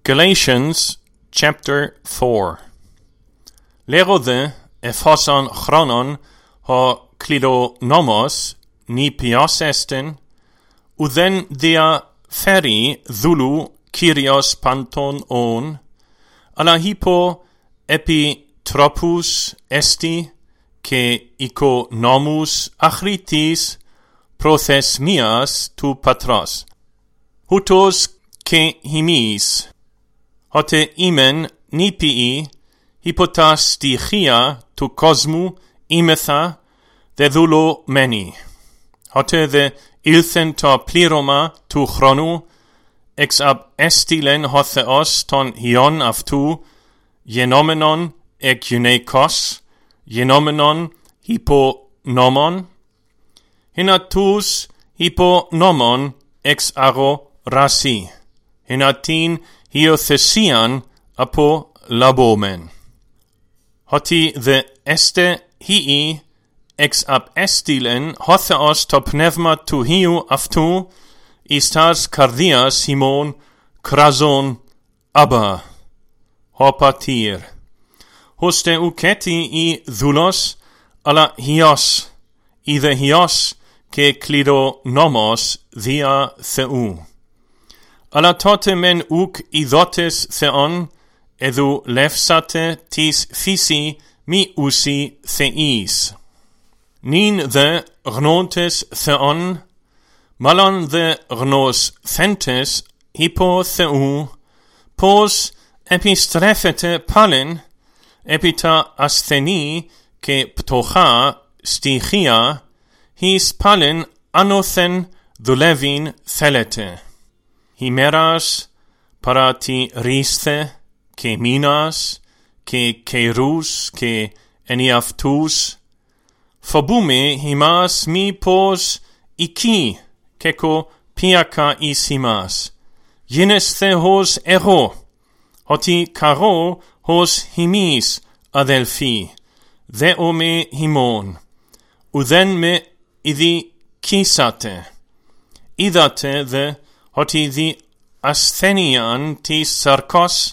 Galatians chapter 4. Lego δε εφόσον χρόνον ο κληρονόμος νηπιός εστιν, ουδέν διαφέρει δούλου Κύριος πάντων όν, αλλά υπό επιτρόπους εστι και οικονόμους αχρήτης προθεσμίας του πατρός. Ούτως και εμείς, ότε ήμεν νηπιοί υπό τα στοιχεία του κόσμου είμεθα δεδουλωμένοι, ότε δε ήλθεν το πλήρωμα του χρόνου, εξαπέστειλεν ο Θεός τον Υιόν αυτού, γενόμενον εκ γυναικός, γενόμενον υπό νόμον, ενα τους υπό νόμον εξαγοράσει, ενα την υιοθεσίαν απολαβόμεν. Ότι δε έστε χιοι εξαπέστειλεν ο Θεός το πνεύμα του Υιού αυτού εις τας καρδίας ημών κράζον Abba, ο πατήρ. Ώστε ουκέτι η δούλος, αλλά Υιός, είδε Υιός και κληρονόμος δια Θεού. Αλλά τότε μεν ουκ ειδότες Θεόν, εδουλεύσατε της φύση μη ουσι Θεής. Νυν δε γνώντες Θεόν, μάλλον δε γνωσθέντες υπό Θεού, πως επιστρέφεται πάλιν επί τα ασθενή και πτωχά στοιχεία, εις πάλιν άνωθεν δουλεύειν θέλετε. Ημέρας παρατηρήσθε και μήνας και καιρούς και ενιαυτούς, φοβούμαι ημάς μήπως εκεί κεκο πίακα εις ημάς. Γίνεσθε ως εγώ, ότι καρό ως ημείς αδελφοί, δεόμε ημών, ουδέν με ειδικήσατε. Είδατε δε ότι δι ασθένειαν της σαρκός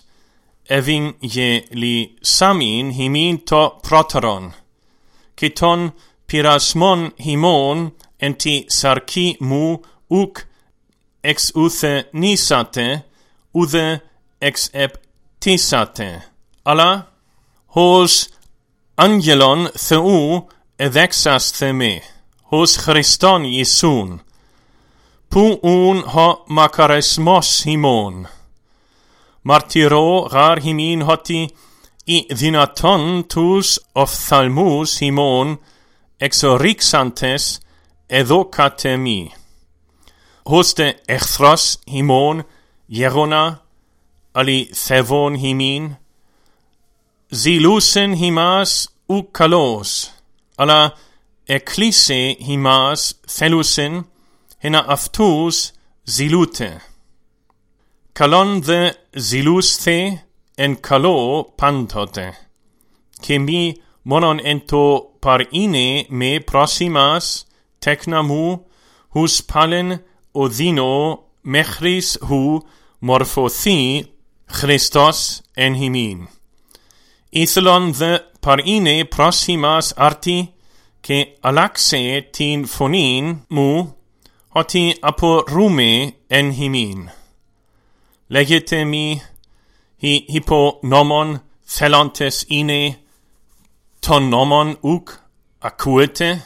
ευηγελισάμιν ημίν το πρώτερον, και τον πειρασμόν ημών εν τη σαρκή μου ουκ εξουθενήσατε, ουδε εξεπτήσατε, αλλά ως άγγελον Θεού εδέξασθε με, ως Χριστόν Ιησούν, που ουν ο μακαρισμός ημών. Μαρτυρώ γάρ ημίν ότι οι δυνατόν τους οφθαλμούς ημών εξορίξαντες εδώ κατεμί. Ώστε εχθρός ημών γεγονά αληθεύων ημίν, ζηλούσεν ημάς ουκ καλός, αλλά εκκλήσε ημάς θέλουσεν, ενα αυτούς ζηλούτε. Καλόν δε ζηλούσθε εν καλό πάντοτε, και μη μόνον εν το παρήνε με πρόσημας τέκνα μου, χους πάλεν οδύνω μέχρις χου μορφωθεί Χριστός εν ημίν. Ήθελον δε παρήνε πρόσημας άρτη, και αλλάξε την φωνήν μου, ότι απορούμε εν ημίν. Λέγεται μη, οι υπονόμων θέλοντες είναι, τον νόμον ουκ ακούετε,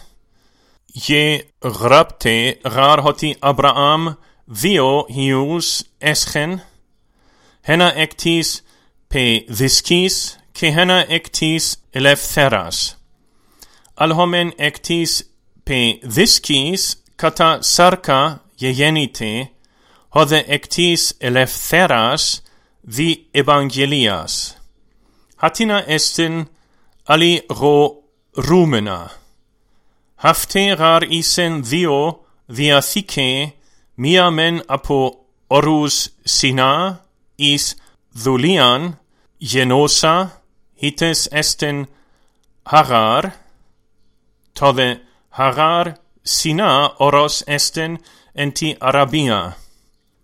γράπτε γάρ ότι Αβραάμ δύο υιούς έσχεν, ένα εκ της παιδίσκης και ένα εκ της ελευθέρας. Αλχόμεν εκ της παιδίσκης κατά σάρκα γεγέννηται, όδε εκ της ελευθέρας δι Ευαγγελίας. Χατίνα εστιν αλληγορούμενα. Αυτέ γάρ ήσεν δύο διαθήκε, μία μεν από όρους Σινά εις δουλείαν γενόσα, ήτες εστιν Χαγάρ, τόδε Χαγάρ Σινά όρος εστιν εν τη Αραβία.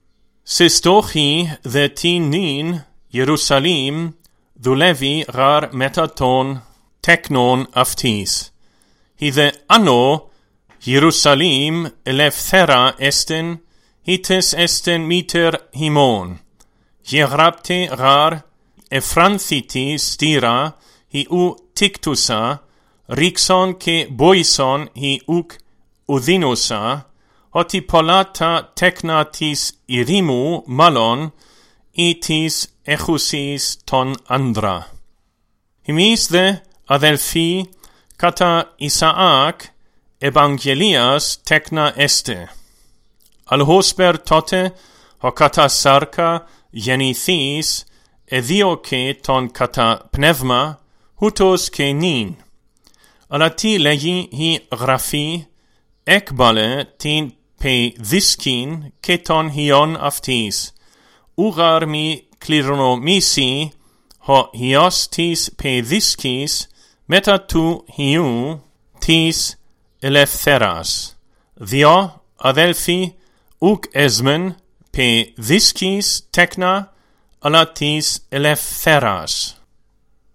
Συστόχοι δε την νυν Ιερουσαλήμ δουλεύει γαρ μετά των τέκνων αυτής. Ή δε ανώ Ιερουσαλήμ ελευθέρα εστεν, ήτες εστεν μήτερ χειμών. Γεγράπτε γαρ εφράνθητη στήρα η ου τίκτουσα, ρίξον και μποίσον η ουκ ουδίνουσα, ότι πολλά τα τέκνα της ηρήμου μάλλον ή της έχουσης των άνδρα. Εμείς δε, αδελφοί, κατά Ισαάκ, Ευαγγελίας τέκνα εστε. Αλχόσπερ τότε, ο κατά σάρκα γεννηθείς, εδίωκε τον κατά πνεύμα, ούτως και νυν. Αλλά τι λέγει η γραφή, έκβαλε την παιδίσκην και των hiών αυτής. Ουγαρ μη κληρονομήσει ο hiός της παιδίσκης μετά του hiού της ελευθέρας. Διό, αδέλφοι, ουκ εσμεν παιδίσκης τέκνα, αλλά της ελευθέρας.